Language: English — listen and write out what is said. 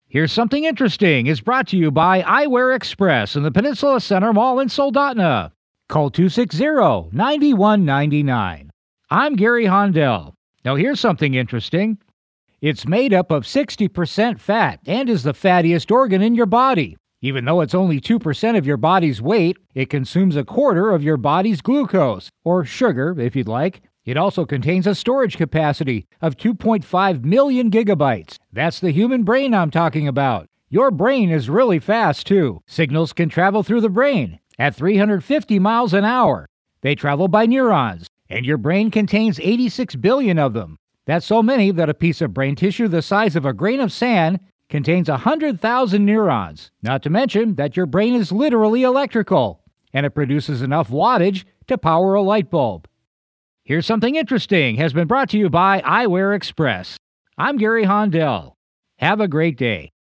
Here's Something Interesting is brought to you by Eyewear Express in the Peninsula Center Mall in Soldotna. Call 260-9199. I'm Gary Hondell. Now here's something interesting. It's made up of 60% fat and is the fattiest organ in your body. Even though it's only 2% of your body's weight, it consumes a quarter of your body's glucose, or sugar if you'd like. It also contains a storage capacity of 2.5 million gigabytes. That's the human brain I'm talking about. Your brain is really fast, too. Signals can travel through the brain at 350 miles an hour. They travel by neurons, and your brain contains 86 billion of them. That's so many that a piece of brain tissue the size of a grain of sand contains 100,000 neurons. Not to mention that your brain is literally electrical, and it produces enough wattage to power a light bulb. Here's Something Interesting has been brought to you by Eyewear Express. I'm Gary Hondell. Have a great day.